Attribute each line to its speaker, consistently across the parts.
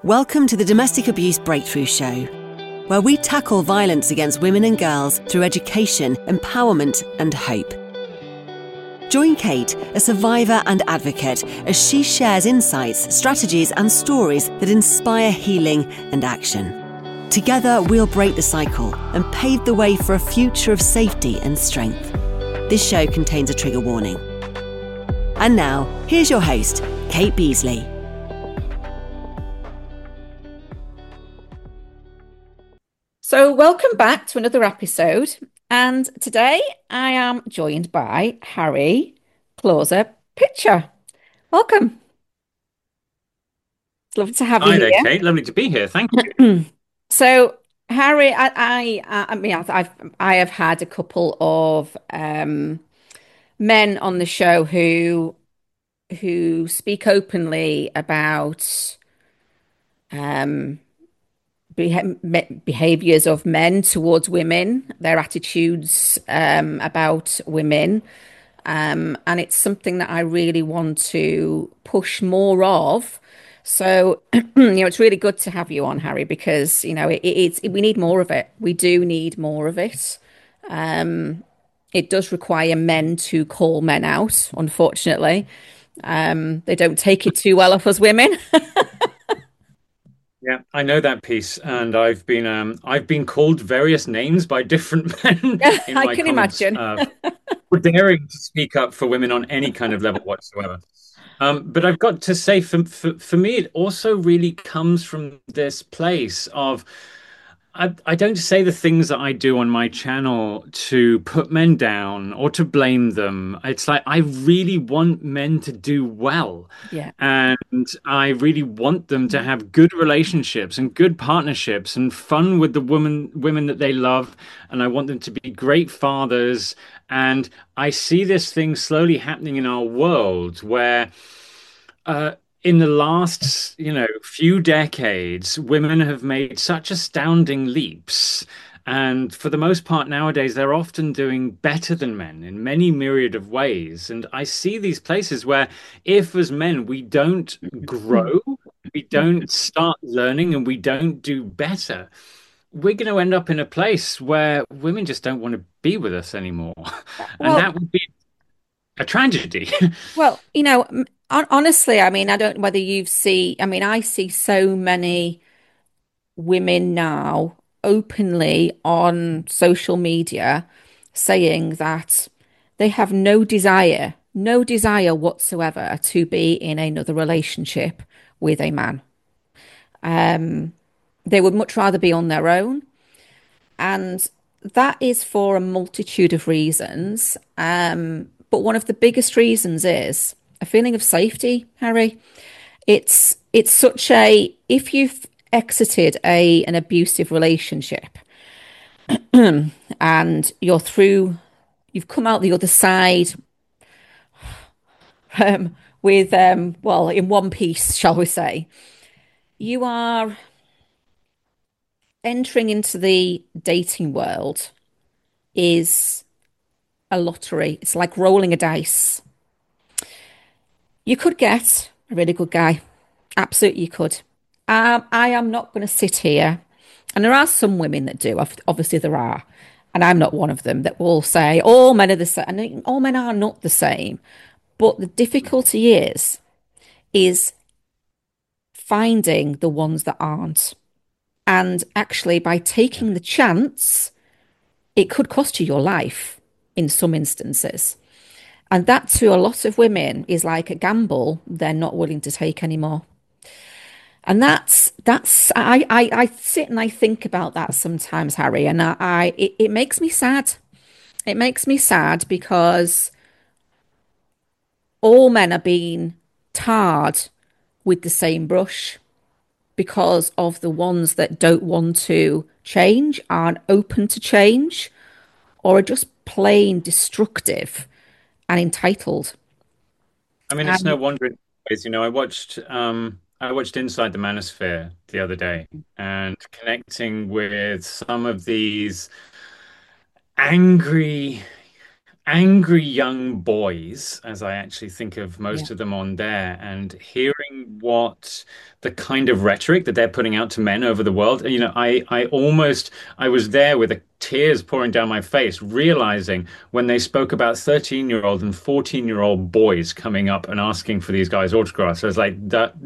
Speaker 1: Welcome to the Domestic Abuse Breakthrough Show, where we tackle violence against women and girls through education, empowerment, and hope. Join Kate, a survivor and advocate, as she shares insights, strategies, and stories that inspire healing and action. Together, we'll break the cycle and pave the way for a future of safety and strength. This show contains a trigger warning. And now, here's your host, Kate Beasley.
Speaker 2: So welcome back to another episode. And today I am joined by Harry Clauser-Pitcher. Welcome. It's lovely to have you
Speaker 3: Hi there,
Speaker 2: here.
Speaker 3: Kate. Lovely to be here. Thank you.
Speaker 2: So, Harry, I have had a couple of men on the show who speak openly about um, behaviors of men towards women, their attitudes about women. And it's something that I really want to push more of. So, it's really good to have you on, Harry, because, we need more of it. We do need more of it. It does require men to call men out, unfortunately. They don't take it too well off us women.
Speaker 3: Yeah, I know that piece, and I've been called various names by different men in
Speaker 2: I
Speaker 3: my
Speaker 2: can
Speaker 3: comments
Speaker 2: imagine.
Speaker 3: for daring to speak up for women on any kind of level whatsoever. But I've got to say, for me, it also really comes from this place of I don't say the things that I do on my channel to put men down or to blame them. It's like I really want men to do well.
Speaker 2: Yeah.
Speaker 3: And I really want them to have good relationships and good partnerships and fun with the women that they love. And I want them to be great fathers. And I see this thing slowly happening in our world where uh, in the last, few decades, women have made such astounding leaps. And for the most part nowadays, they're often doing better than men in many myriad of ways. And I see these places where if as men we don't grow, we don't start learning and we don't do better, we're going to end up in a place where women just don't want to be with us anymore. And
Speaker 2: Well,
Speaker 3: that would be a tragedy.
Speaker 2: Well, honestly, I mean, I don't know whether you've seen, I mean, I see so many women now openly on social media saying that they have no desire whatsoever to be in another relationship with a man. They would much rather be on their own. And that is for a multitude of reasons. But one of the biggest reasons is a feeling of safety, Harry. It's such a if you've exited a an abusive relationship and you've come out the other side with well, in one piece, shall we say, you are entering into the dating world is a lottery. It's like rolling a dice. You could get a really good guy. Absolutely, you could. I am not going to sit here, and there are some women that do. Obviously, there are, and I'm not one of them that will say all men are the same. And all men are not the same. But the difficulty is finding the ones that aren't. And actually, by taking the chance, it could cost you your life in some instances. And that to a lot of women is like a gamble they're not willing to take anymore. And I sit and I think about that sometimes, Harry, and it makes me sad. It makes me sad because all men are being tarred with the same brush because of the ones that don't want to change, aren't open to change, or are just plain destructive and entitled.
Speaker 3: I mean, it's no
Speaker 2: And
Speaker 3: wonder in ways, I watched Inside the Manosphere the other day and connecting with some of these angry angry young boys, as I actually think of
Speaker 2: Yeah.
Speaker 3: most of them on there, and hearing what the kind of rhetoric that they're putting out to men over the world. I was there with tears pouring down my face, realizing when they spoke about 13-year-old and 14-year-old boys coming up and asking for these guys' autographs. I was like,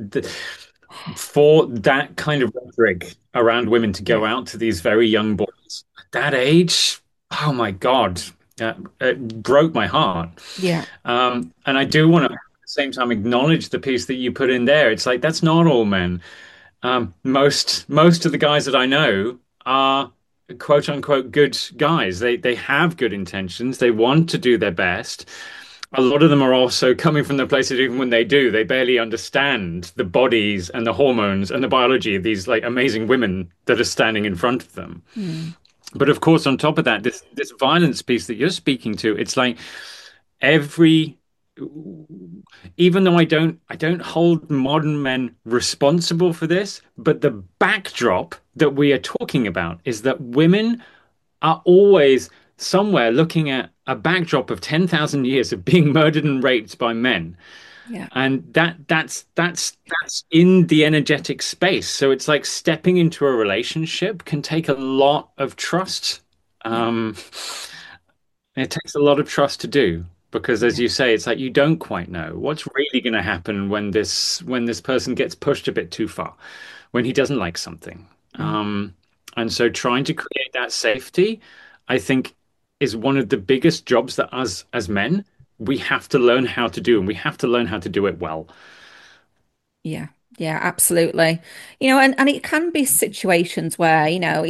Speaker 3: for that kind of rhetoric around women to
Speaker 2: Yeah.
Speaker 3: go out to these very young boys at that age, oh my God, it broke my heart.
Speaker 2: Yeah.
Speaker 3: And I do want to, at the same time, acknowledge the piece that you put in there. It's like that's not all men. Most of the guys that I know are quote unquote good guys. They have good intentions. They want to do their best. A lot of them are also coming from the place that even when they do, they barely understand the bodies and the hormones and the biology of these like amazing women that are standing in front of them.
Speaker 2: Mm.
Speaker 3: But of course, on top of that, this violence piece that you're speaking to, it's like every even though I don't hold modern men responsible for this, but the backdrop that we are talking about is that women are always somewhere looking at a backdrop of 10,000 years of being murdered and raped by men.
Speaker 2: Yeah.
Speaker 3: And that's in the energetic space. So it's like stepping into a relationship can take a lot of trust.
Speaker 2: Yeah.
Speaker 3: Um, it takes a lot of trust to do because, as
Speaker 2: Yeah.
Speaker 3: you say, it's like you don't quite know what's really going to happen when this person gets pushed a bit too far, when he doesn't like something.
Speaker 2: Mm.
Speaker 3: And so, trying to create that safety, I think, is one of the biggest jobs that us as men we have to learn how to do, and we have to learn how to do it well.
Speaker 2: Yeah, yeah, absolutely. And it can be situations where,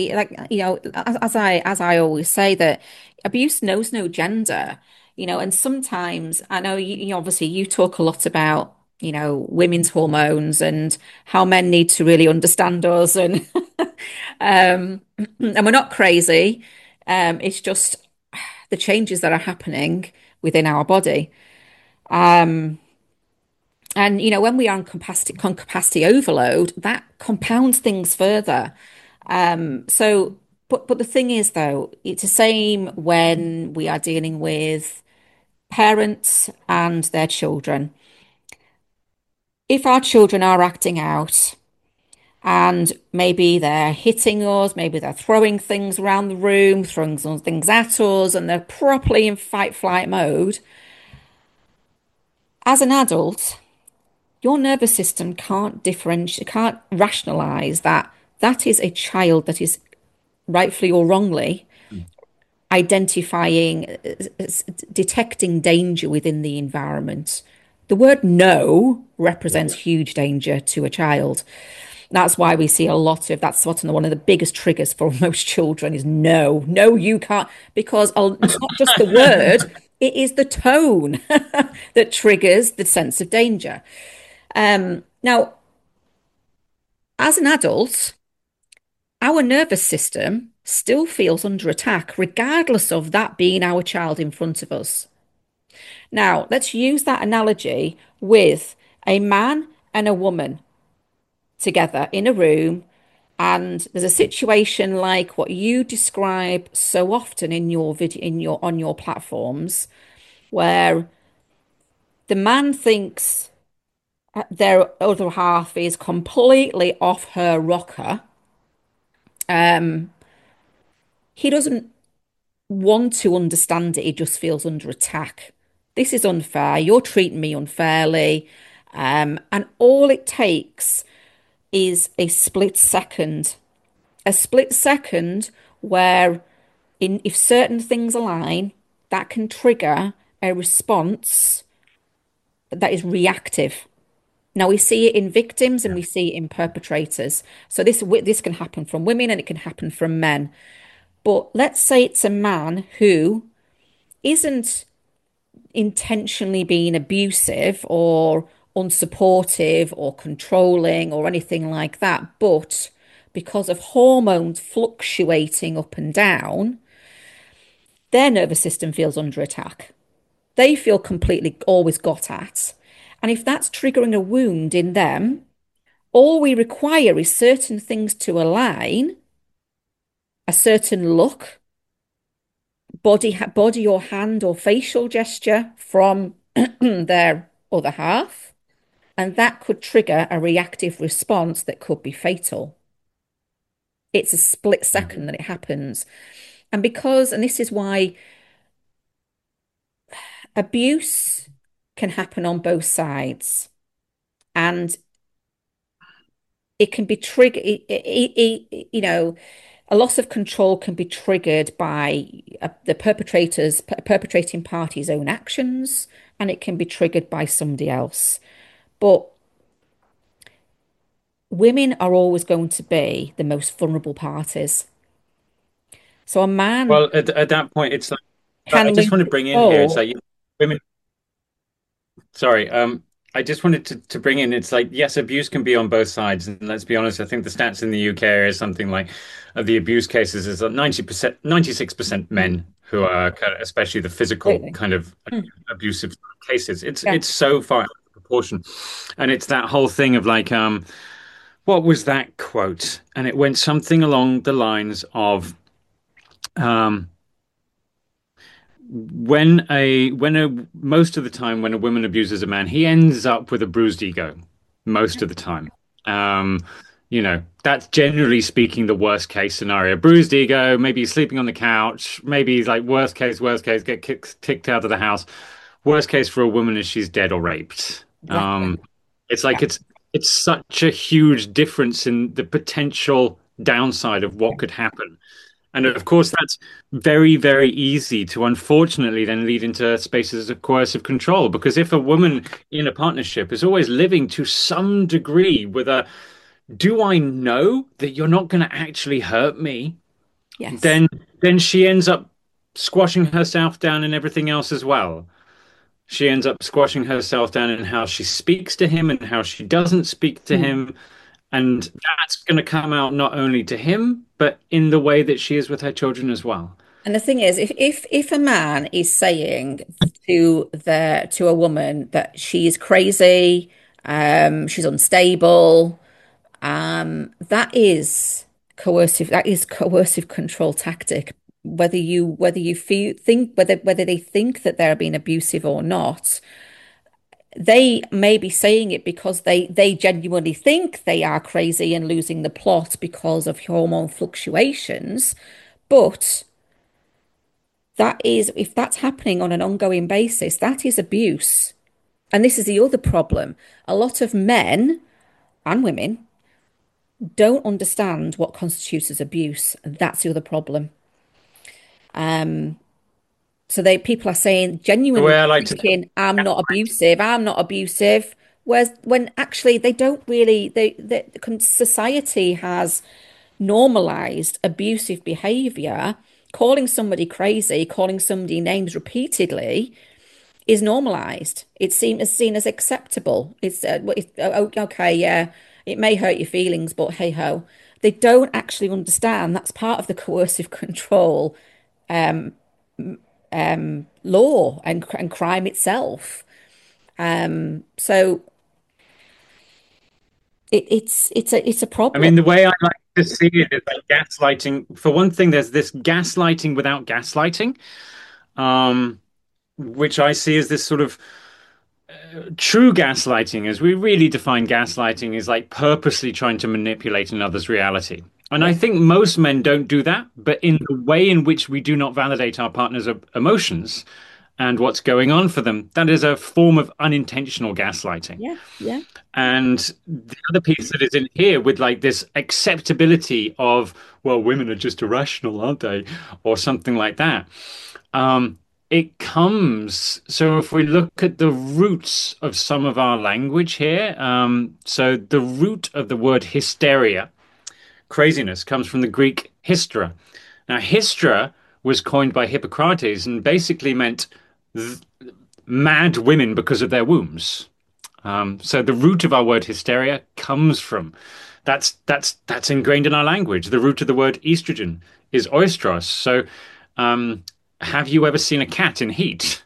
Speaker 2: as I always say that abuse knows no gender, and sometimes I know obviously you talk a lot about, women's hormones and how men need to really understand us and and we're not crazy. It's just the changes that are happening within our body. And when we are on capacity overload, that compounds things further. So, but the thing is, though, it's the same when we are dealing with parents and their children. If our children are acting out and maybe they're hitting us, maybe they're throwing things around the room, throwing some things at us, and they're properly in fight flight mode, as an adult, your nervous system can't differentiate, can't rationalize that that is a child that is rightfully or wrongly identifying, detecting danger within the environment. The word no represents huge danger to a child. That's why we see a lot of that's what one of the biggest triggers for most children is no, no, you can't, because it's not just the word, it is the tone that triggers the sense of danger. Now, as an adult, our nervous system still feels under attack, regardless of that being our child in front of us. Now, let's use that analogy with a man and a woman together in a room, and there's a situation like what you describe so often in your video, on your platforms, where the man thinks their other half is completely off her rocker. He doesn't want to understand it, he just feels under attack. This is unfair. You're treating me unfairly. And all it takes is a split second where if certain things align, that can trigger a response that is reactive. Now we see it in victims and we see it in perpetrators. So this can happen from women and it can happen from men. But let's say it's a man who isn't intentionally being abusive or unsupportive or controlling or anything like that, but because of hormones fluctuating up and down, their nervous system feels under attack. They feel completely always got at. And if that's triggering a wound in them, all we require is certain things to align, a certain look, body or hand or facial gesture from their other half, and that could trigger a reactive response that could be fatal. It's a split second that it happens. And this is why abuse can happen on both sides, and it can be triggered, a loss of control can be triggered by the perpetrating party's own actions, and it can be triggered by somebody else. But women are always going to be the most vulnerable parties. So a man
Speaker 3: Well, at that point, it's like I
Speaker 2: can
Speaker 3: just
Speaker 2: lose
Speaker 3: want to bring in here. It's
Speaker 2: control.
Speaker 3: like women. Sorry, I just wanted to bring in. It's like yes, abuse can be on both sides, and let's be honest. I think the stats in the UK is something like of the abuse cases is that 90%, 96%
Speaker 2: Mm,
Speaker 3: men who are kind of, especially the physical
Speaker 2: absolutely.
Speaker 3: kind of
Speaker 2: Mm,
Speaker 3: abusive cases.
Speaker 2: yeah.
Speaker 3: It's so far out of proportion, and it's that whole thing of like what was that quote? And it went something along the lines of um. when a most of the time when a woman abuses a man, he ends up with a bruised ego most of the time. Um, that's generally speaking the worst case scenario. Bruised ego, maybe he's sleeping on the couch, maybe he's like worst case, get kicked out of the house. Worst case for a woman is she's dead or raped.
Speaker 2: Exactly.
Speaker 3: It's
Speaker 2: Yeah.
Speaker 3: like it's such a huge difference in the potential downside of what could happen. And
Speaker 2: Yeah.
Speaker 3: of course, that's very, very easy to unfortunately then lead into spaces of coercive control. Because if a woman in a partnership is always living to some degree with a, do I know that you're not going to actually hurt me?
Speaker 2: Yes.
Speaker 3: Then, then she ends up squashing herself down in everything else as well. She ends up squashing herself down in how she speaks to him and how she doesn't speak to
Speaker 2: Mm.
Speaker 3: him. And that's going to come out not only to him, but in the way that she is with her children as well.
Speaker 2: And the thing is, if a man is saying to a woman that she's crazy, she's unstable, that is coercive. That is coercive control tactic. Whether you think whether they think that they're being abusive or not, they may be saying it because they genuinely think they are crazy and losing the plot because of hormone fluctuations. But that is, if that's happening on an ongoing basis, that is abuse. And this is the other problem. A lot of men and women don't understand what constitutes as abuse. And that's the other problem. So people are saying,
Speaker 3: The
Speaker 2: genuinely
Speaker 3: way I like to
Speaker 2: thinking, I'm not abusive, I'm not abusive. Whereas when actually they don't really, society has normalized abusive behavior. Calling somebody crazy, calling somebody names repeatedly is normalized. It's seen as acceptable. Okay, yeah, it may hurt your feelings, but hey ho. They don't actually understand that's part of the coercive control law and crime itself. So it's a
Speaker 3: I
Speaker 2: problem.
Speaker 3: mean, the way I like to see it is like gaslighting. For one thing, there's this gaslighting without gaslighting, um, which I see as this sort of true gaslighting, as we really define gaslighting, is like purposely trying to manipulate another's reality. And I
Speaker 2: Yeah,
Speaker 3: think most men don't do that, but in the way in which we do not validate our partner's emotions and what's going on for them, that is a form of unintentional gaslighting.
Speaker 2: yeah, yeah.
Speaker 3: And the other piece that is in here with like this acceptability of, well, women are just irrational, aren't they? Or something like that. It comes, so if we look at the roots of some of our language here, so the root of the word hysteria, craziness, comes from the Greek hystra. Now, hystra was coined by Hippocrates and basically meant mad women because of their wombs. So the root of our word hysteria comes from that's ingrained in our language. The root of the word estrogen is oistros. So have you ever seen a cat in heat?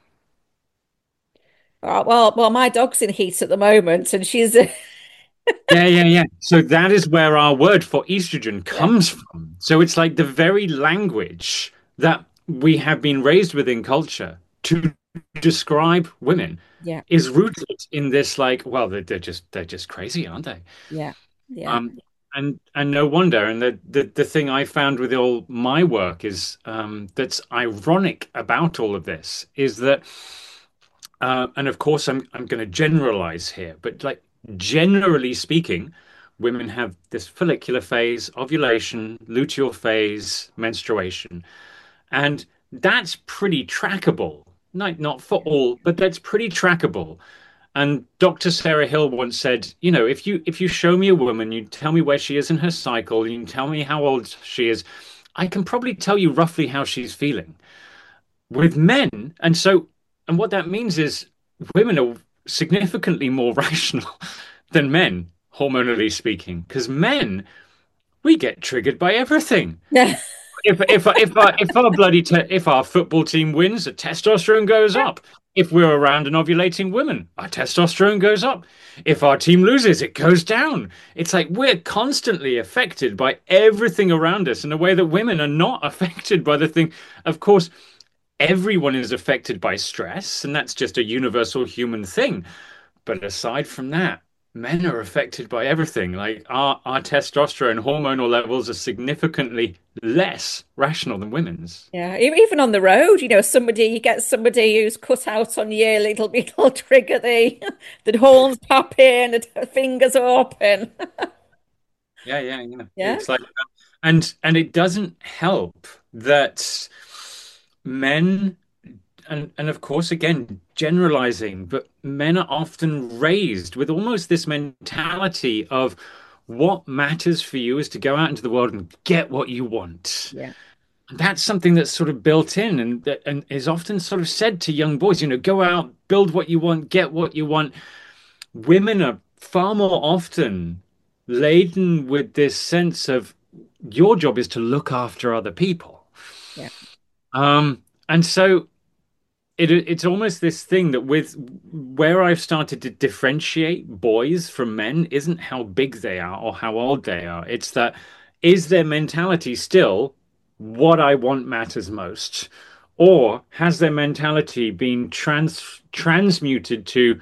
Speaker 2: Well, my dog's in heat at the moment, and she's
Speaker 3: Yeah, yeah, yeah. So that is where our word for estrogen
Speaker 2: yeah,
Speaker 3: comes from. So it's like the very language that we have been raised within culture to describe women
Speaker 2: Yeah.
Speaker 3: is rooted in this like, well, they're just crazy, aren't they?
Speaker 2: Yeah. Yeah.
Speaker 3: Um, and no wonder. And the thing I found with all my work is that's ironic about all of this is that, and of course I'm going to generalize here, but like generally speaking, women have this follicular phase, ovulation, luteal phase, menstruation, and that's pretty trackable. Not for all, but that's pretty trackable. And Dr. Sarah Hill once said, if you show me a woman, you tell me where she is in her cycle, you tell me how old she is, I can probably tell you roughly how she's feeling. With men, and what that means is women are significantly more rational than men, hormonally speaking, because men, we get triggered by everything.
Speaker 2: Yeah.
Speaker 3: If our football team wins, the testosterone goes up. If we're around an ovulating woman, our testosterone goes up. If our team loses, it goes down. It's like we're constantly affected by everything around us in a way that women are not affected by the thing. Of course, everyone is affected by stress, and that's just a universal human thing. But aside from that, men are affected by everything. Like our testosterone hormonal levels are significantly less rational than women's.
Speaker 2: Yeah, even on the road, you get somebody who's cut out on you, it'll trigger the horns pop in, the fingers open.
Speaker 3: Yeah, yeah, yeah.
Speaker 2: Yeah,
Speaker 3: It's like, and it doesn't help that men, and of course, again, generalizing, but men are often raised with almost this mentality of what matters for you is to go out into the world and get what you want.
Speaker 2: yeah,
Speaker 3: And that's something that's sort of built in and is often sort of said to young boys, go out, build what you want, get what you want. Women are far more often laden with this sense of your job is to look after other people.
Speaker 2: yeah,
Speaker 3: And so it's almost this thing that with where I've started to differentiate boys from men isn't how big they are or how old they are. It's that is their mentality still what I want matters most? Or has their mentality been transmuted to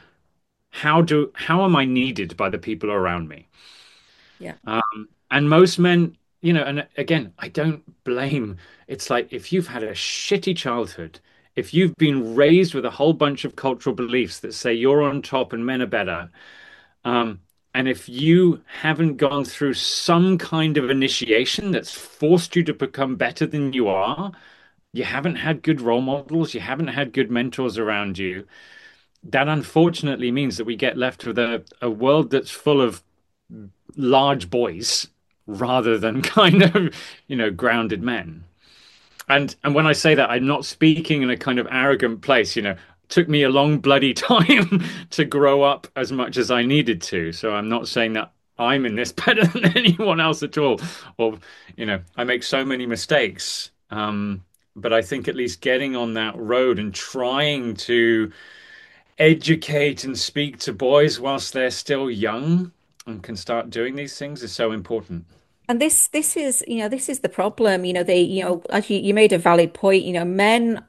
Speaker 3: how am I needed by the people around me?
Speaker 2: yeah.
Speaker 3: And most men, and again, I don't blame. It's like if you've had a shitty childhood, if you've been raised with a whole bunch of cultural beliefs that say you're on top and men are better, um, and if you haven't gone through some kind of initiation that's forced you to become better than you are, you haven't had good role models, you haven't had good mentors around you, that unfortunately means that we get left with a world that's full of large boys rather than kind of, grounded men. And when I say that, I'm not speaking in a kind of arrogant place, It took me a long bloody time to grow up as much as I needed to. So I'm not saying that I'm in this better than anyone else at all. Or, I make so many mistakes. But I think at least getting on that road and trying to educate and speak to boys whilst they're still young and can start doing these things is so important.
Speaker 2: And this is the problem. As you made a valid point. Men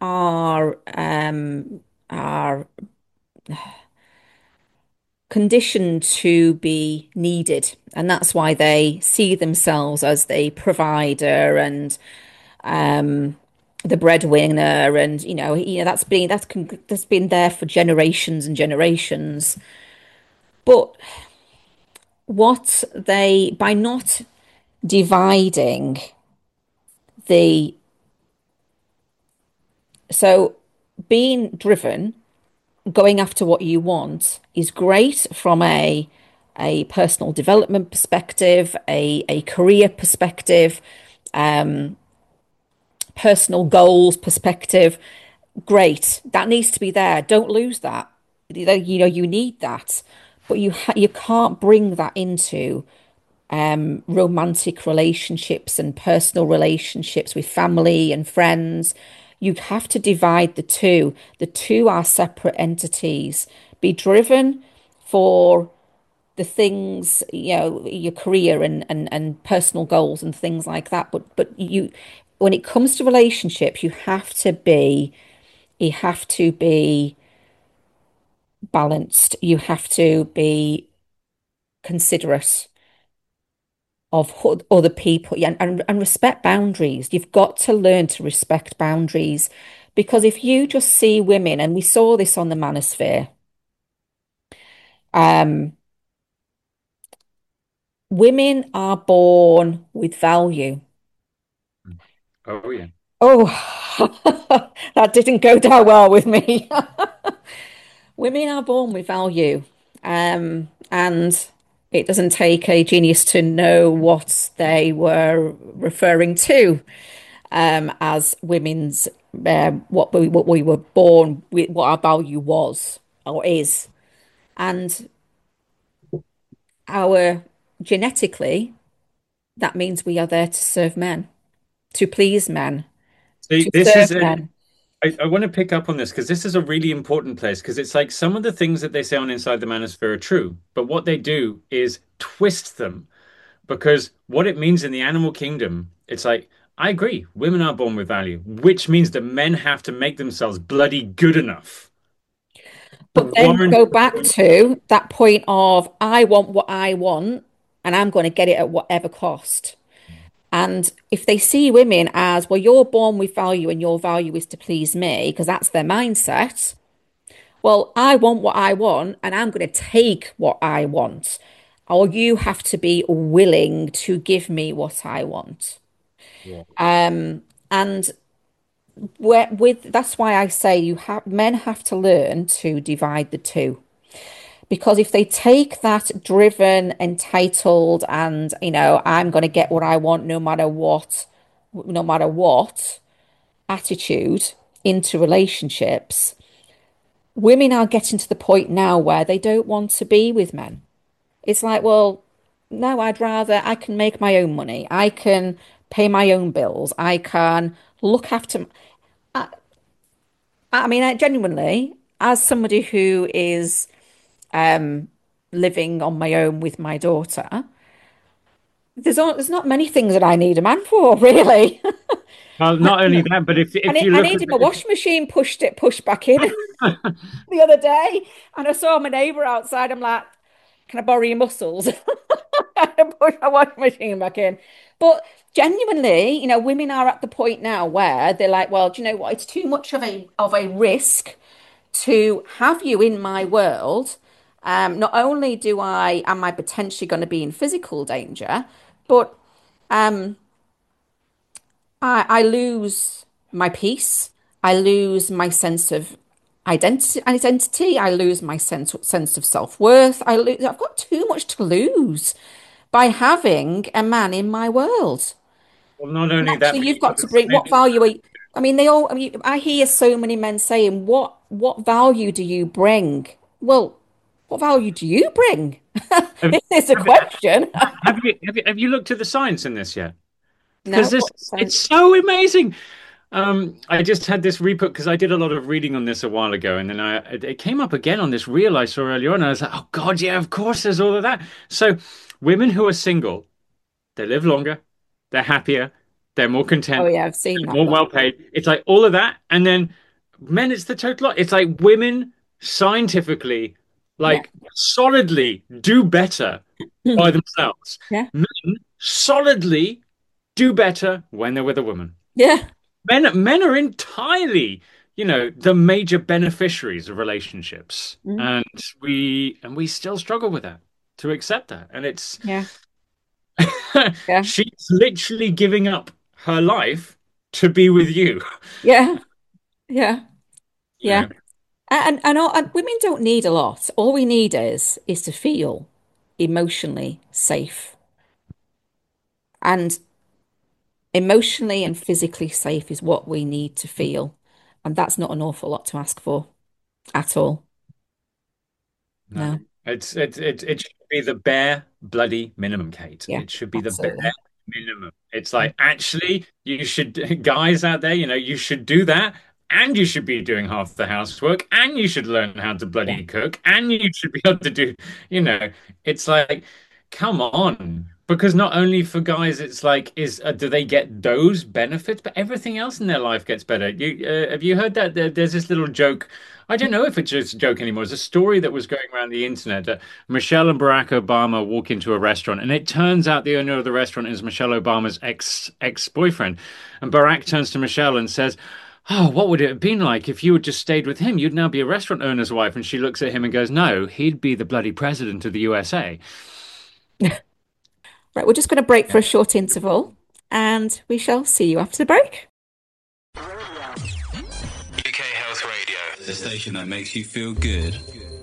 Speaker 2: are conditioned to be needed, and that's why they see themselves as the provider and um, the breadwinner, and that's been there for generations and generations. But what they by not dividing the so being driven, going after what you want is great from a personal development perspective, a career perspective, personal goals perspective. Great. That needs to be there. Don't lose that. You need that. But you can't bring that into romantic relationships and personal relationships with family and friends. You have to divide the two. The two are separate entities. Be driven for the things, your career and personal goals and things like that. But when it comes to relationships, you have to be balanced. You have to be considerate of other people, yeah, and respect boundaries. You've got to learn to respect boundaries because if you just see women, and we saw this on the manosphere, um, women are born with value.
Speaker 3: Oh yeah.
Speaker 2: Oh, that didn't go down well with me. Women are born with value, and it doesn't take a genius to know what they were referring to as women's what we were born with, what our value was or is, and our genetically that means we are there to serve men, to please men,
Speaker 3: See,
Speaker 2: to
Speaker 3: this
Speaker 2: serve
Speaker 3: is a,
Speaker 2: men.
Speaker 3: I want to pick up on this because this is a really important place because it's like some of the things that they say on Inside the Manosphere are true, but what they do is twist them because what it means in the animal kingdom, it's like, I agree, women are born with value, which means that men have to make themselves bloody good enough to
Speaker 2: But then
Speaker 3: warrant.
Speaker 2: go back to that point of I want what I want and I'm going to get it at whatever cost. And if they see women as, well, you're born with value and your value is to please me, because that's their mindset. Well, I want what I want and I'm going to take what I want. Or you have to be willing to give me what I want.
Speaker 3: Yeah.
Speaker 2: And with that's why I say men have to learn to divide the two. Because if they take that driven, entitled, and I'm going to get what I want no matter what attitude into relationships, women are getting to the point now where they don't want to be with men. It's like, well, no, I can make my own money. I can pay my own bills. I can look after. I mean, I genuinely, as somebody who is living on my own with my daughter, there's not many things that I need a man for, really.
Speaker 3: Well, not only that, but if you
Speaker 2: I
Speaker 3: look at
Speaker 2: needed my washing machine pushed back in the other day, and I saw my neighbour outside. I'm like, can I borrow your muscles? And push my washing machine back in. But genuinely, women are at the point now where they're like, well, do you know what? It's too much of a risk to have you in my world. Not only am I potentially going to be in physical danger, but I lose my peace. I lose my sense of identity. I lose my sense of self-worth. I've got too much to lose by having a man in my world.
Speaker 3: well, not
Speaker 2: And
Speaker 3: only that,
Speaker 2: actually,
Speaker 3: but
Speaker 2: you've
Speaker 3: you've got
Speaker 2: got
Speaker 3: the
Speaker 2: to bring what
Speaker 3: same.
Speaker 2: value are you, I mean, I hear so many men saying, what value do you bring? Well, what value do you bring?
Speaker 3: Have,
Speaker 2: It's a
Speaker 3: have,
Speaker 2: question.
Speaker 3: have you looked at the science in this yet?
Speaker 2: No,
Speaker 3: Because this
Speaker 2: what
Speaker 3: it's
Speaker 2: sense?
Speaker 3: so amazing. I just had this reput because I did a lot of reading on this a while ago, and then it came up again on this reel I saw earlier on. And I was like, oh God, yeah, of course, there's all of that. So, women who are single, they live longer, they're happier, they're more
Speaker 2: Oh
Speaker 3: content,
Speaker 2: yeah, I've seen that
Speaker 3: more
Speaker 2: one.
Speaker 3: well paid. It's like all of that, and then men, it's the total lot. It's like women scientifically,
Speaker 2: Yeah.
Speaker 3: like solidly do better by themselves.
Speaker 2: Yeah.
Speaker 3: Men solidly do better when they're with a woman.
Speaker 2: Yeah.
Speaker 3: Men are entirely, the major beneficiaries of relationships,
Speaker 2: Mm.
Speaker 3: and we still struggle with that to accept that. And it's
Speaker 2: Yeah. Yeah.
Speaker 3: she's literally giving up her life to be with you,
Speaker 2: Yeah. Yeah.
Speaker 3: you
Speaker 2: Yeah.
Speaker 3: know.
Speaker 2: And women don't need a lot. All we need is to feel emotionally safe. And emotionally and physically safe is what we need to feel. And that's not an awful lot to ask for at all.
Speaker 3: No,
Speaker 2: No.
Speaker 3: it should be the bare bloody minimum, Kate.
Speaker 2: Yeah,
Speaker 3: It should be the bare
Speaker 2: absolutely.
Speaker 3: minimum. It's like actually you should guys out there, you should do that, and you should be doing half the housework, and you should learn how to
Speaker 2: Yeah.
Speaker 3: bloody cook, and you should be able to do, you know, it's like come on. because not only for guys, it's like, do they get those benefits, but everything else in their life gets better. Have you heard that there's this little joke? I don't know if it's just a joke anymore. It's a story that was going around the internet that Michelle and Barack Obama walk into a restaurant, and it turns out the owner of the restaurant is Michelle Obama's ex-boyfriend. And Barack turns to Michelle and says, "Oh, what would it have been like if you had just stayed with him? You'd now be a restaurant owner's wife." And she looks at him and goes, "No, he'd be the bloody president of the USA."
Speaker 2: Right, we're just going to break for a short interval and we shall see you after the break.
Speaker 4: UK Health Radio, the station that makes you feel good.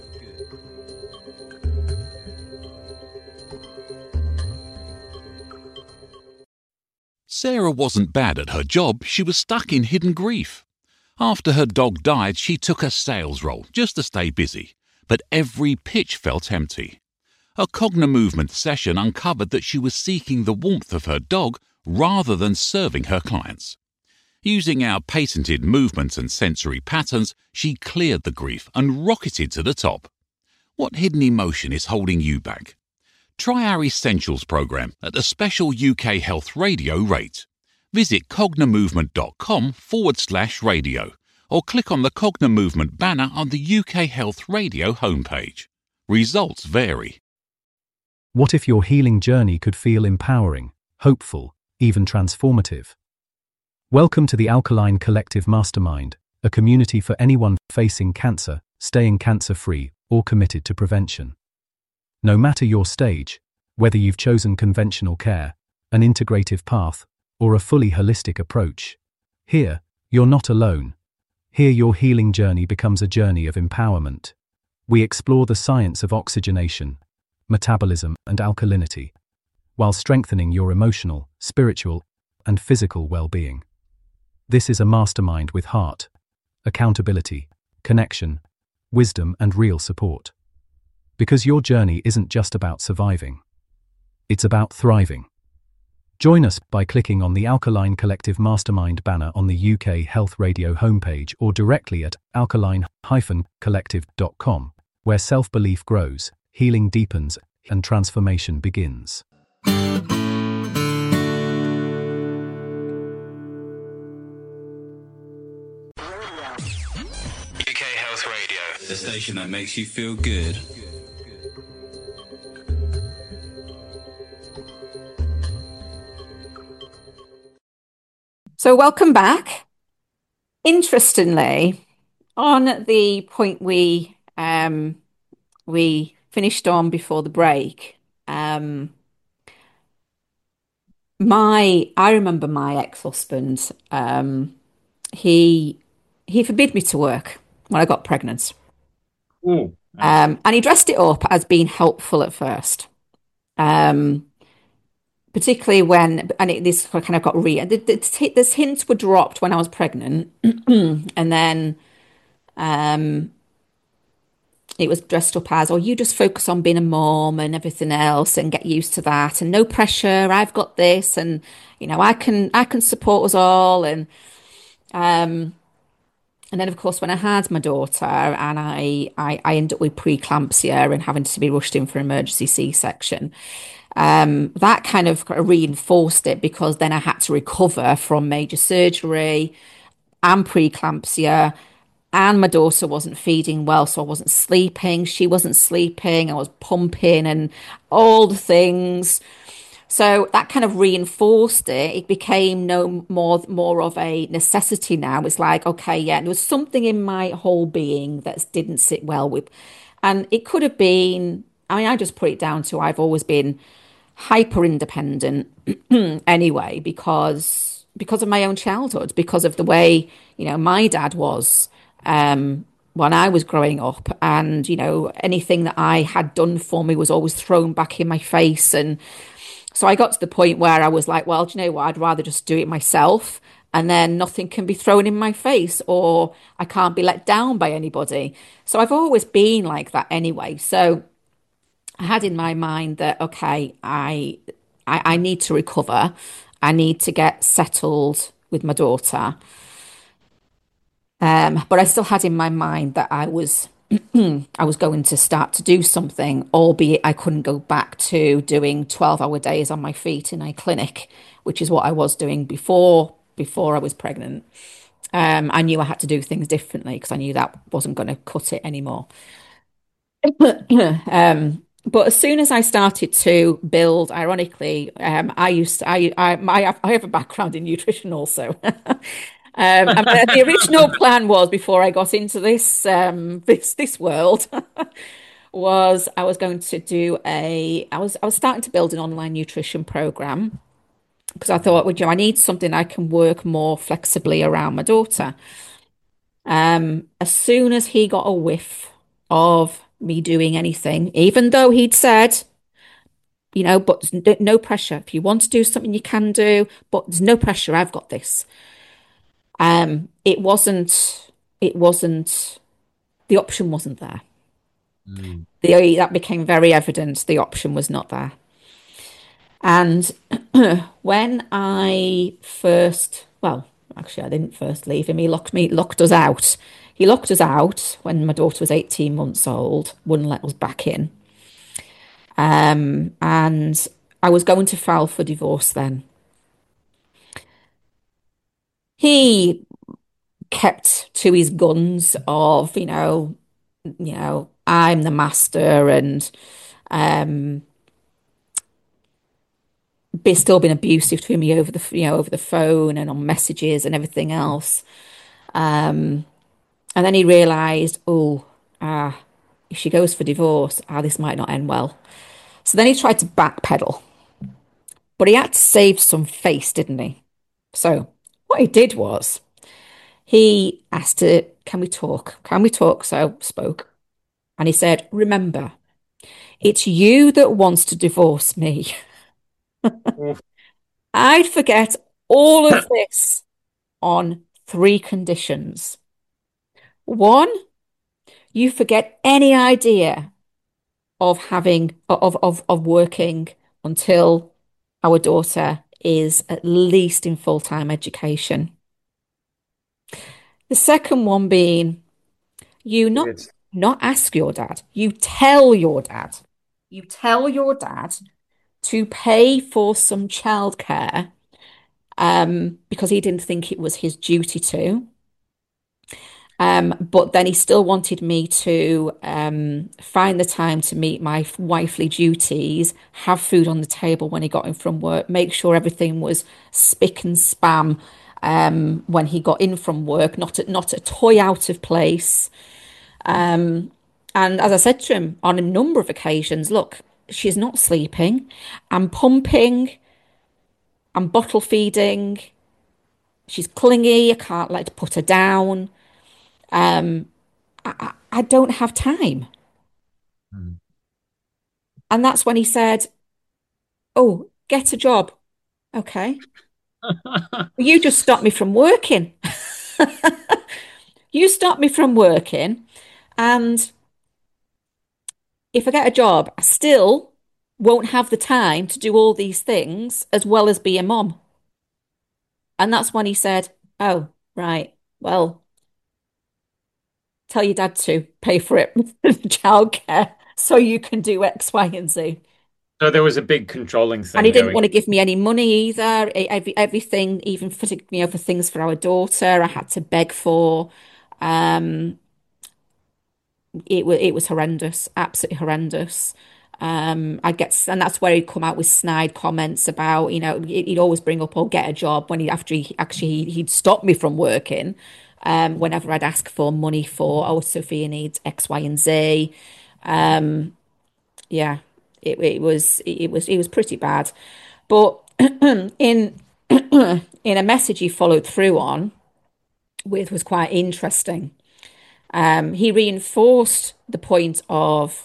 Speaker 5: Sarah wasn't bad at her job, she was stuck in hidden grief. After her dog died, she took a sales role just to stay busy, but every pitch felt empty. A Cognimovement session uncovered that she was seeking the warmth of her dog rather than serving her clients. Using our patented movements and sensory patterns, she cleared the grief and rocketed to the top. What hidden emotion is holding you back? Try our Essentials program at a special UK Health Radio rate. Visit cognimovement.com/radio or click on the Cognimovement banner on the UK Health Radio homepage. Results vary.
Speaker 6: What if your healing journey could feel empowering, hopeful, even transformative? Welcome to the Alkaline Collective Mastermind, a community for anyone facing cancer, staying cancer-free, or committed to prevention. No matter your stage, whether you've chosen conventional care, an integrative path, or a fully holistic approach, here, you're not alone. Here your healing journey becomes a journey of empowerment. We explore the science of oxygenation, metabolism, and alkalinity, while strengthening your emotional, spiritual, and physical well-being. This is a mastermind with heart, accountability, connection, wisdom, and real support. Because your journey isn't just about surviving. It's about thriving. Join us by clicking on the Alkaline Collective Mastermind banner on the UK Health Radio homepage or directly at alkaline-collective.com, where self-belief grows, healing deepens, and transformation begins.
Speaker 4: UK Health Radio, the station that makes you feel good.
Speaker 2: So welcome back. Interestingly, on the point we finished on before the break, I remember my ex-husband, he forbid me to work when I got pregnant.
Speaker 3: Oh,
Speaker 2: And he dressed it up as being helpful at first. Particularly this kind of got the hints were dropped when I was pregnant, and then it was dressed up as, "Oh, you just focus on being a mom and everything else, and get used to that, and no pressure. I've got this, and I can support us all." And then of course when I had my daughter, and I ended up with preeclampsia and having to be rushed in for emergency C-section. That kind of reinforced it, because then I had to recover from major surgery and preeclampsia, and my daughter wasn't feeding well, so I wasn't sleeping. She wasn't sleeping. I was pumping and all the things. So that kind of reinforced it. It became no more of a necessity now. It's like, okay, yeah, there was something in my whole being that didn't sit well with, and it could have been, I just put it down to I've always been hyper independent anyway, because of my own childhood, because of the way, my dad was when I was growing up, and, anything that I had done for me was always thrown back in my face. And so I got to the point where I was like, well, do you know what? I'd rather just do it myself, and then nothing can be thrown in my face, or I can't be let down by anybody. So I've always been like that anyway. So I had in my mind that, okay, I need to recover. I need to get settled with my daughter. But I still had in my mind that I was I was going to start to do something, albeit I couldn't go back to doing 12-hour days on my feet in a clinic, which is what I was doing before I was pregnant. I knew I had to do things differently because I knew that wasn't going to cut it anymore. But as soon as I started to build, ironically, I used to, I have a background in nutrition also. And the original plan was before I got into this world was I was going to do I was starting to build an online nutrition program because I thought, well, I need something I can work more flexibly around my daughter. As soon as he got a whiff of me doing anything, even though he'd said, but no pressure. If you want to do something, you can do, but there's no pressure. I've got this. It wasn't, the option wasn't there. That became very evident. The option was not there. And when I first, well, actually, I didn't first leave him. He locked us out. He locked us out when my daughter was 18 months old, wouldn't let us back in. And I was going to file for divorce then. He kept to his guns of, I'm the master and still been abusive to me over the phone and on messages and everything else. And then he realised, if she goes for divorce, this might not end well. So then he tried to backpedal, but he had to save some face, didn't he? So what he did was he asked her, can we talk? Can we talk? So I spoke. And he said, remember, it's you that wants to divorce me. I'd forget all of this on 3 conditions. 1, you forget any idea of working until our daughter is at least in full-time education. The second one being you not ask your dad, you tell your dad. You tell your dad to pay for some childcare because he didn't think it was his duty to. But then he still wanted me to find the time to meet my wifely duties, have food on the table when he got in from work, make sure everything was spick and span when he got in from work, not a toy out of place. And as I said to him on a number of occasions, look, she's not sleeping. I'm pumping. I'm bottle feeding. She's clingy. I can't let put her down. I don't have time. And that's when he said, oh, get a job. Okay. You just stopped me from working. You stopped me from working. And if I get a job, I still won't have the time to do all these things as well as be a mom. And that's when he said, oh, right. Well, tell your dad to pay for it, childcare, so you can do X, Y, and Z.
Speaker 3: So there was a big controlling
Speaker 2: And he
Speaker 3: thing
Speaker 2: didn't want to give me any money either. Everything, even for things for our daughter, I had to beg for. Um, it was horrendous, absolutely horrendous. And that's where he'd come out with snide comments about, he'd always bring up, "Oh, get a job," when he'd stop me from working. Whenever I'd ask for money for, oh, Sophia needs X, Y, and Z. Yeah, it was pretty bad. But in in a message he followed through on with was quite interesting. He reinforced the point of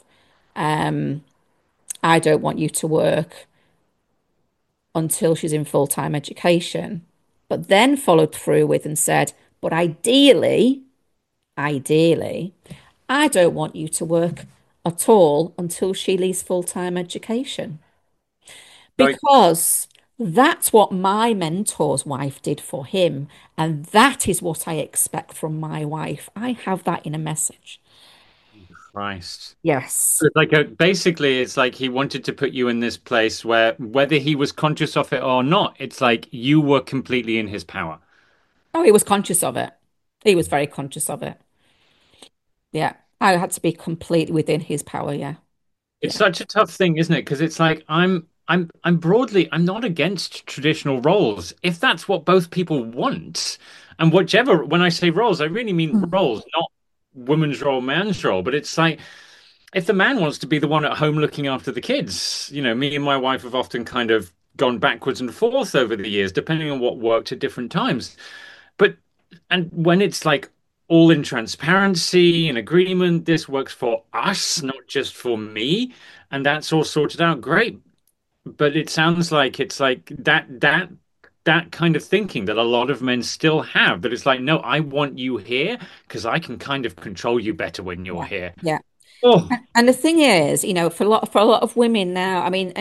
Speaker 2: I don't want you to work until she's in full-time education, but then followed through with and said, but ideally, I don't want you to work at all until she leaves full-time education.
Speaker 3: Right.
Speaker 2: Because that's what my mentor's wife did for him. And that is what I expect from my wife. I have that in a message.
Speaker 3: Christ.
Speaker 2: Yes.
Speaker 3: It's like basically, it's like he wanted to put you in this place where, whether he was conscious of it or not, it's like you were completely in his power.
Speaker 2: Oh, he was conscious of it. He was very conscious of it. Yeah. I had to be completely within his power. Yeah.
Speaker 3: It's
Speaker 2: Yeah.
Speaker 3: such a tough thing, isn't it? Because it's like I'm broadly, I'm not against traditional roles if that's what both people want. And whichever, when I say roles, I really mean
Speaker 2: Mm.
Speaker 3: roles, not woman's role, man's role. But it's like if the man wants to be the one at home looking after the kids, me and my wife have often kind of gone backwards and forth over the years, depending on what worked at different times. But and when it's like all in transparency and agreement, this works for us, not just for me, and that's all sorted out, great. But it sounds like it's like that kind of thinking that a lot of men still have, that it's like, no, I want you here because I can kind of control you better when you're
Speaker 2: Yeah.
Speaker 3: here.
Speaker 2: Yeah.
Speaker 3: Oh,
Speaker 2: And the thing is, for a lot of women now, I mean,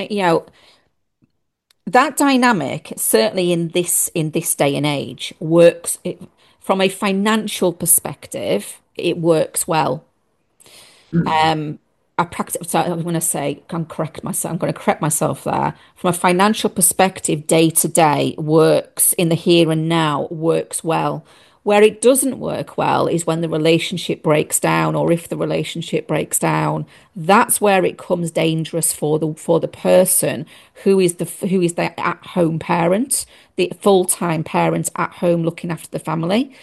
Speaker 2: that dynamic, certainly in this day and age, works from a financial perspective, it works well. I practice, so I'm going to say, I'm going to correct myself there. From a financial perspective, day to day works in the here and now works well. Where it doesn't work well is when the relationship breaks down, or if the relationship breaks down, that's where it comes dangerous for the person who is the at-home parent, the full-time parent at home looking after the family,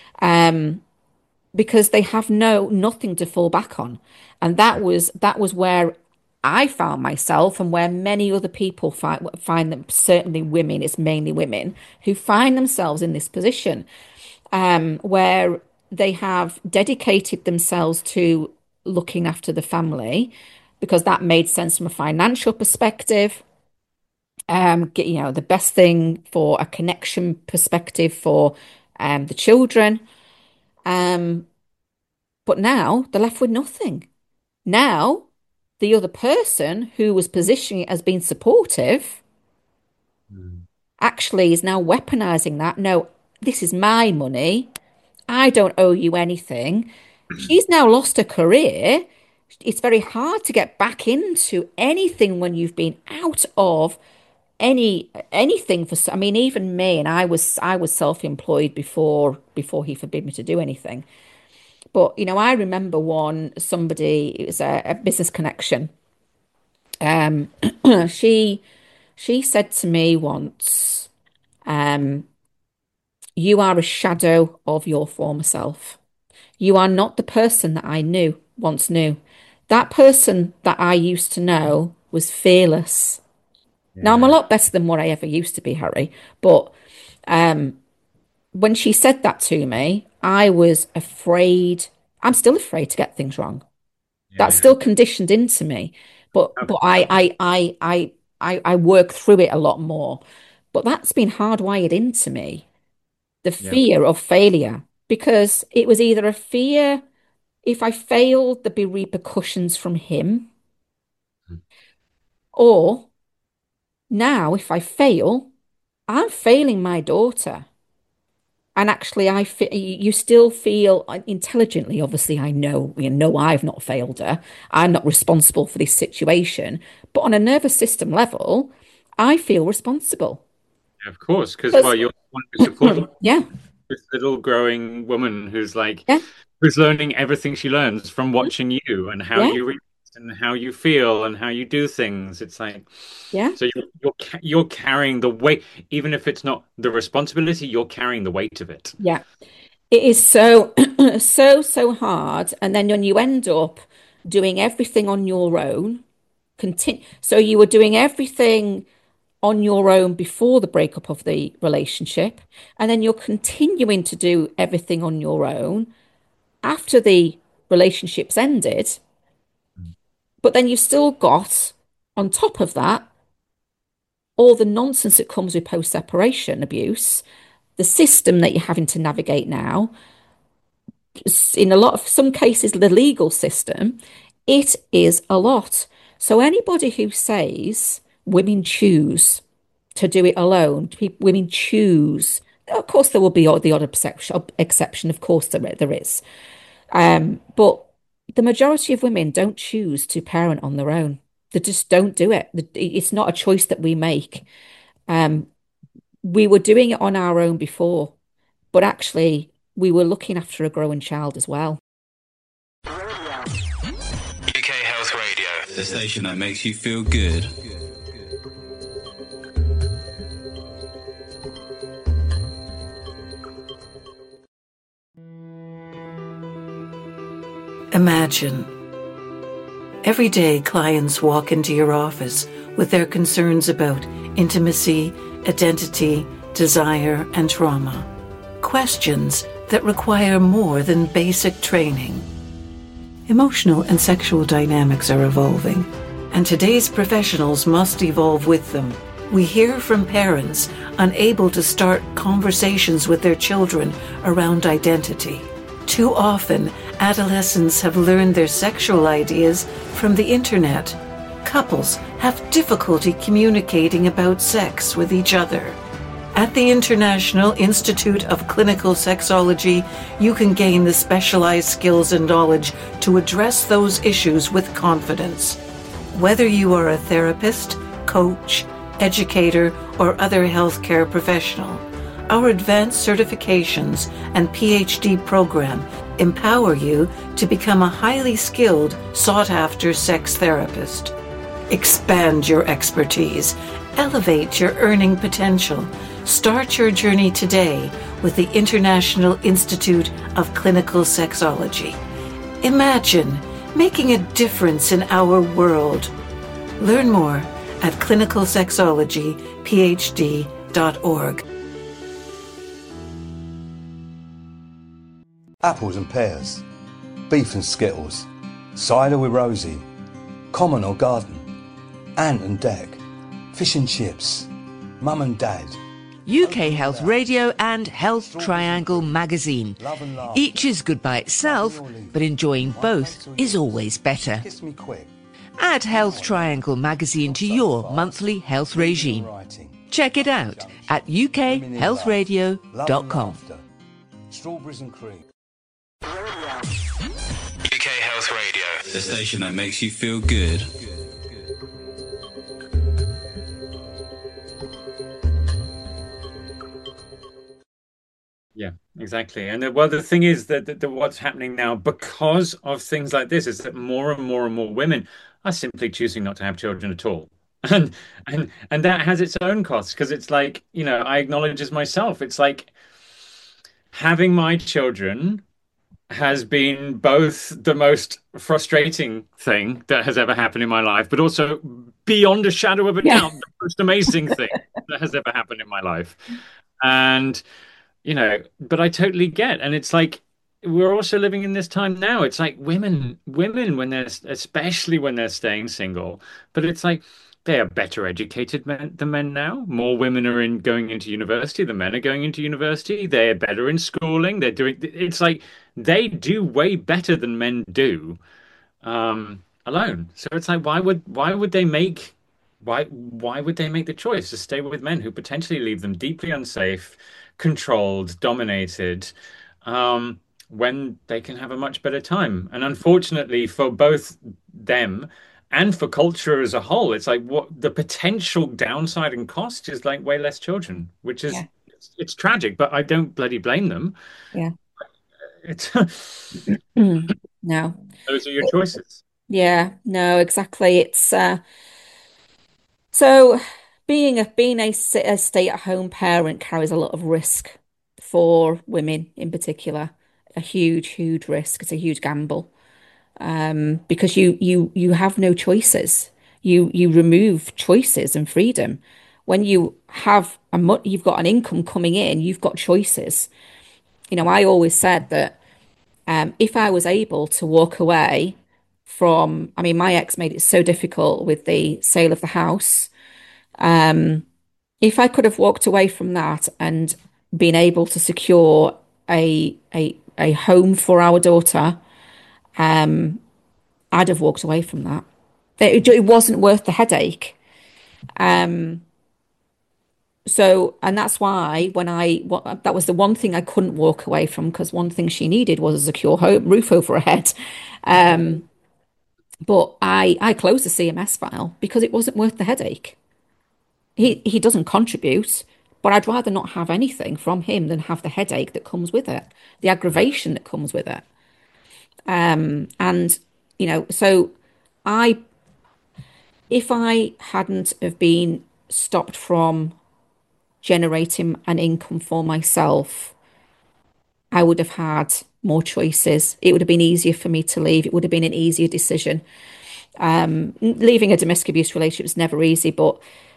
Speaker 2: because they have nothing to fall back on. And that was where I found myself, and where many other people find them, certainly women, it's mainly women who find themselves in this position, where they have dedicated themselves to looking after the family because that made sense from a financial perspective. The best thing for a connection perspective for the children. Um, but now they're left with nothing. Now, the other person who was positioning it as being supportive actually is now weaponizing that. No, this is my money. I don't owe you anything. She's now lost her career. It's very hard to get back into anything when you've been out of anything for. I mean, even me, and I was self-employed before he forbid me to do anything. But I remember somebody, it was a business connection. Um, she she said to me once, "You are a shadow of your former self. You are not the person that I once knew. That person that I used to know was fearless. Now I'm a
Speaker 3: yeah,
Speaker 2: lot better than what I ever used to be, Harry. But when she said that to me, I was afraid. I'm still afraid to get things wrong. That's
Speaker 3: yeah.
Speaker 2: still conditioned into me. But I work through it a lot more. But that's been hardwired into me, the
Speaker 3: Yeah.
Speaker 2: fear of failure, because it was either a fear if I failed, there'd be repercussions from him, or now if I fail, I'm failing my daughter. And actually, you still feel intelligently. Obviously, I know I've not failed her. I'm not responsible for this situation. But on a nervous system level, I feel responsible.
Speaker 3: Of course, because
Speaker 2: Because,
Speaker 3: well, you're the one who's supporting
Speaker 2: yeah,
Speaker 3: this little growing woman who's like
Speaker 2: yeah,
Speaker 3: who's learning everything she learns from watching you and how
Speaker 2: yeah,
Speaker 3: you react and how you feel and how you do things. It's like
Speaker 2: yeah,
Speaker 3: so you're carrying the weight, even if it's not the responsibility, you're carrying the weight of it.
Speaker 2: yeah. It is so, so hard. And then when you end up doing everything on your own, so you were doing everything on your own before the breakup of the relationship, and then you're continuing to do everything on your own after the relationship's ended, but then you've still got, on top of that, all the nonsense that comes with post-separation abuse, the system that you're having to navigate now, in a lot of some cases, the legal system, it is a lot. So anybody who says women choose to do it alone, women choose. Of course, there will be the odd exception. Of course, there is. But the majority of women don't choose to parent on their own. They just don't do it. It's not a choice that we make. Um, we were doing it on our own before, but actually we were looking after a growing child as well.
Speaker 4: UK Health Radio, the station that makes you feel good.
Speaker 7: Imagine. Every day, clients walk into your office with their concerns about intimacy, identity, desire, and trauma. Questions that require more than basic training. Emotional and sexual dynamics are evolving, and today's professionals must evolve with them. We hear from parents unable to start conversations with their children around identity. Too often, adolescents have learned their sexual ideas from the internet. Couples have difficulty communicating about sex with each other. At the International Institute of Clinical Sexology, you can gain the specialized skills and knowledge to address those issues with confidence. Whether you are a therapist, coach, educator, or other healthcare professional, our advanced certifications and PhD program empower you to become a highly skilled, sought-after sex therapist. Expand your expertise, elevate your earning potential. Start your journey today with the International Institute of Clinical Sexology. Imagine making a difference in our world. Learn more at clinicalsexologyphd.org.
Speaker 8: Apples and pears, beef and skittles, cider with Rosie, common or garden, ant and deck, fish and chips, mum and dad.
Speaker 9: UK Health Radio and Health Triangle magazine. Each is good by itself, but enjoying both is always better.
Speaker 8: Kiss me quick.
Speaker 9: Add Health Triangle magazine to your monthly health regime. Check it out at ukhealthradio.com.
Speaker 8: Strawberries and cream.
Speaker 4: UK Health Radio, the station that makes you feel good.
Speaker 3: Yeah, exactly. And the thing is that what's happening now because of things like this is that more and more and more women are simply choosing not to have children at all. And that has its own costs because it's like, I acknowledge as myself, it's like having my children has been both the most frustrating thing that has ever happened in my life, but also beyond a shadow of a doubt, the most amazing thing that has ever happened in my life. And but I totally get, and it's like we're also living in this time now. It's like women when especially when they're staying single, but it's like they are better educated than men now. More women are going into university than men are going into university. They're better in schooling. It's like they do way better than men do alone. So it's like why would they make the choice to stay with men who potentially leave them deeply unsafe, controlled, dominated, when they can have a much better time? And unfortunately for both them and for culture as a whole, it's like what the potential downside and cost is like way less children, which is it's tragic, but I don't bloody blame them.
Speaker 2: Yeah.
Speaker 3: It's
Speaker 2: No.
Speaker 3: Those are your choices.
Speaker 2: Yeah, no, exactly. It's so being a stay-at-home parent carries a lot of risk for women in particular. A huge risk. It's a huge gamble. Because you have no choices. You remove choices and freedom. When you have you've got an income coming in, you've got choices. I always said that if I was able to walk away from, my ex made it so difficult with the sale of the house. If I could have walked away from that and been able to secure a home for our daughter, I'd have walked away from that. It wasn't worth the headache. So So, and that's why that was the one thing I couldn't walk away from, because one thing she needed was a secure roof over her head. But I closed the CMS file because it wasn't worth the headache. He doesn't contribute, but I'd rather not have anything from him than have the headache that comes with it, the aggravation that comes with it. And so I, if I hadn't have been stopped from generating an income for myself, I would have had more choices. It would have been easier for me to leave. It would have been an easier decision. Leaving a domestic abuse relationship is never easy, but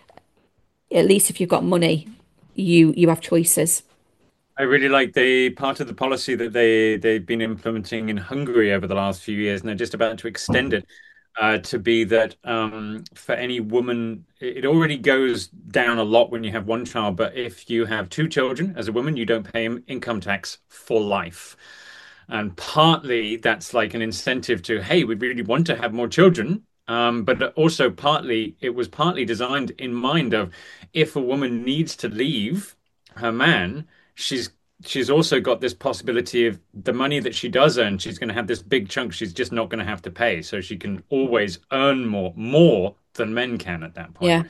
Speaker 2: at least if you've got money, you have choices.
Speaker 3: I really like the part of the policy that they've been implementing in Hungary over the last few years, and they're just about to extend it to be that for any woman, it already goes down a lot when you have one child, but if you have two children as a woman, you don't pay income tax for life. And partly that's like an incentive to, hey, we really want to have more children. But also it was partly designed in mind of if a woman needs to leave her man, she's also got this possibility of the money that she does earn, she's going to have this big chunk she's just not going to have to pay. So she can always earn more than men can at that point.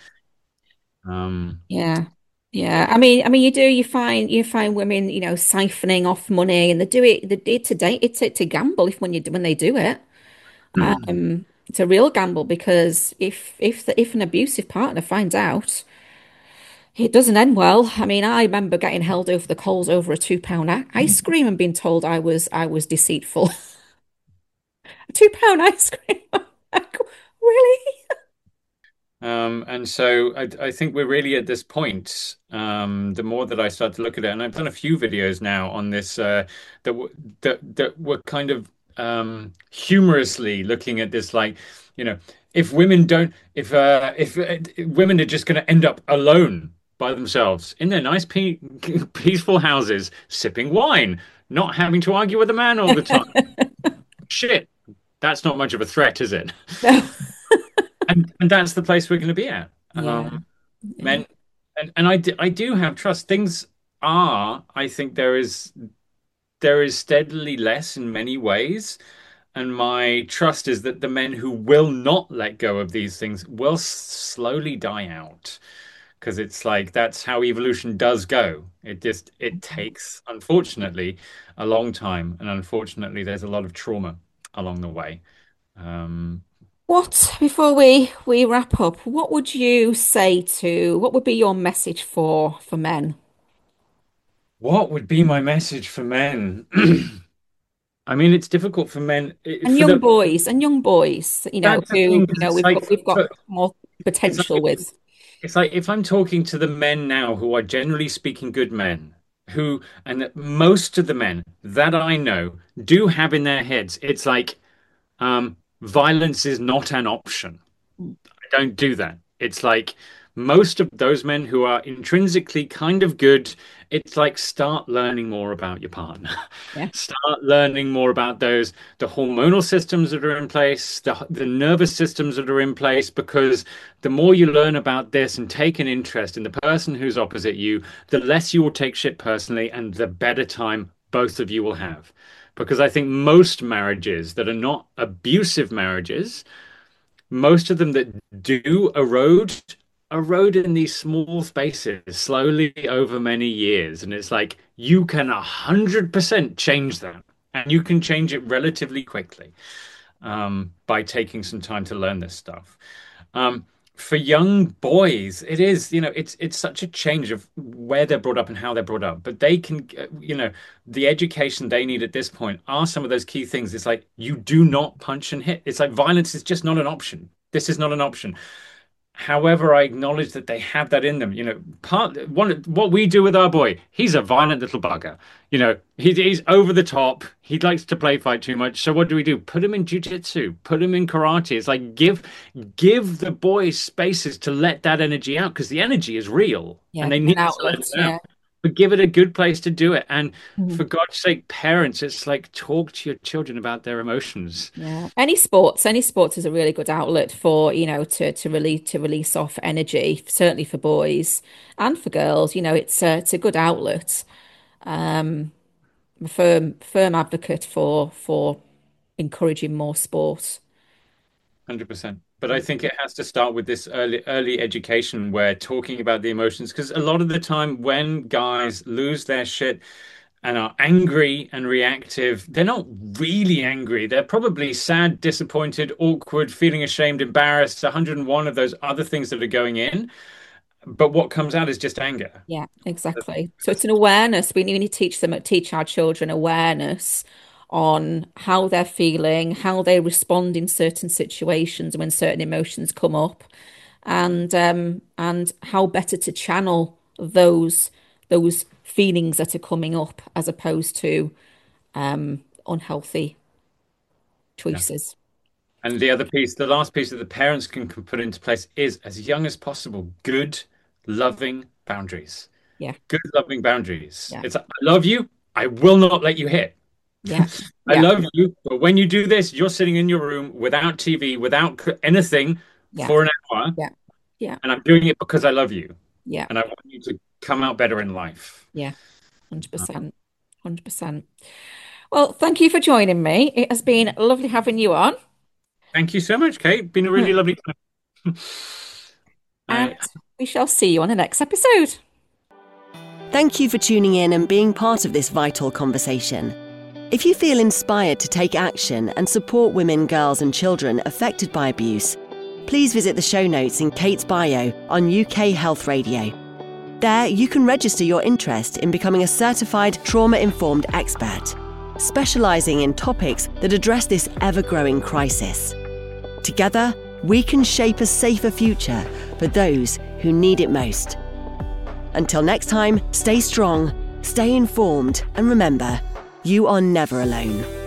Speaker 2: Yeah. Yeah. I mean, you find women, siphoning off money, and they do it to date. It's a gamble when they do it. It's a real gamble, because if an abusive partner finds out, it doesn't end well. I mean, I remember getting held over the coals over a £2 ice cream and being told I was deceitful. A £2 ice cream. Really?
Speaker 3: And so I think we're really at this point. The more that I start to look at it, and I've done a few videos now on this that were kind of humorously looking at this, like, if women are just going to end up alone by themselves in their nice peaceful houses, sipping wine, not having to argue with a man all the time. Shit, that's not much of a threat, is it? And that's the place we're going to be at. Men, and I do have trust. I think there is steadily less in many ways. And my trust is that the men who will not let go of these things will slowly die out. Because it's like, that's how evolution does go. It takes, unfortunately, a long time. And unfortunately, there's a lot of trauma along the way.
Speaker 2: Before we wrap up, what would be your message for men?
Speaker 3: What would be my message for men? I mean, it's difficult for men
Speaker 2: and young boys, who we've got more potential with.
Speaker 3: It's like, if I'm talking to the men now who are generally speaking good men, and most of the men that I know do have in their heads, it's like, violence is not an option. I don't do that. It's like, most of those men who are intrinsically kind of good, it's like, start learning more about your partner.
Speaker 2: Yeah.
Speaker 3: Start learning more about the hormonal systems that are in place, the nervous systems that are in place, because the more you learn about this and take an interest in the person who's opposite you, the less you will take shit personally, and the better time both of you will have. Because I think most marriages that are not abusive marriages, most of them that do erode in these small spaces slowly over many years. And it's like, you can 100% change that, and you can change it relatively quickly by taking some time to learn this stuff. For young boys, it is, it's such a change of where they're brought up and how they're brought up. But they can, the education they need at this point are some of those key things. It's like, you do not punch and hit. It's like, violence is just not an option. This is not an option. However, I acknowledge that they have that in them. What we do with our boy, he's a violent little bugger. He's over the top. He likes to play fight too much. So what do? Put him in jiu-jitsu, put him in karate. It's like, give the boys spaces to let that energy out, because the energy is real, and they need to let it out. but give it a good place to do it. And for God's sake, parents, it's like, talk to your children about their emotions.
Speaker 2: Yeah. Any sports is a really good outlet for, to release off energy, certainly for boys and for girls. It's a good outlet. I'm a firm advocate for encouraging more sport.
Speaker 3: 100%. But I think it has to start with this early education, where talking about the emotions, because a lot of the time when guys lose their shit and are angry and reactive, they're not really angry. They're probably sad, disappointed, awkward, feeling ashamed, embarrassed, 101 of those other things that are going in. But what comes out is just anger.
Speaker 2: Yeah, exactly. So it's an awareness. We need to teach our children awareness on how they're feeling, how they respond in certain situations when certain emotions come up, and how better to channel those feelings that are coming up, as opposed to unhealthy choices.
Speaker 3: Yeah. And the last piece that the parents can put into place is, as young as possible, good, loving boundaries.
Speaker 2: Yeah.
Speaker 3: Good, loving boundaries.
Speaker 2: Yeah.
Speaker 3: It's, I love you. I will not let you hit.
Speaker 2: Yeah.
Speaker 3: I love you, but when you do this, you're sitting in your room without TV, without anything for an hour.
Speaker 2: Yeah. Yeah.
Speaker 3: And I'm doing it because I love you.
Speaker 2: Yeah.
Speaker 3: And I want you to come out better in life.
Speaker 2: Yeah. 100%. 100%. Well, thank you for joining me. It has been lovely having you on.
Speaker 3: Thank you so much, Kate. Been a really lovely time.
Speaker 2: And we shall see you on the next episode.
Speaker 1: Thank you for tuning in and being part of this vital conversation. If you feel inspired to take action and support women, girls and children affected by abuse, please visit the show notes in Kate's bio on UK Health Radio. There, you can register your interest in becoming a certified trauma-informed expert, specialising in topics that address this ever-growing crisis. Together, we can shape a safer future for those who need it most. Until next time, stay strong, stay informed, and remember, you are never alone.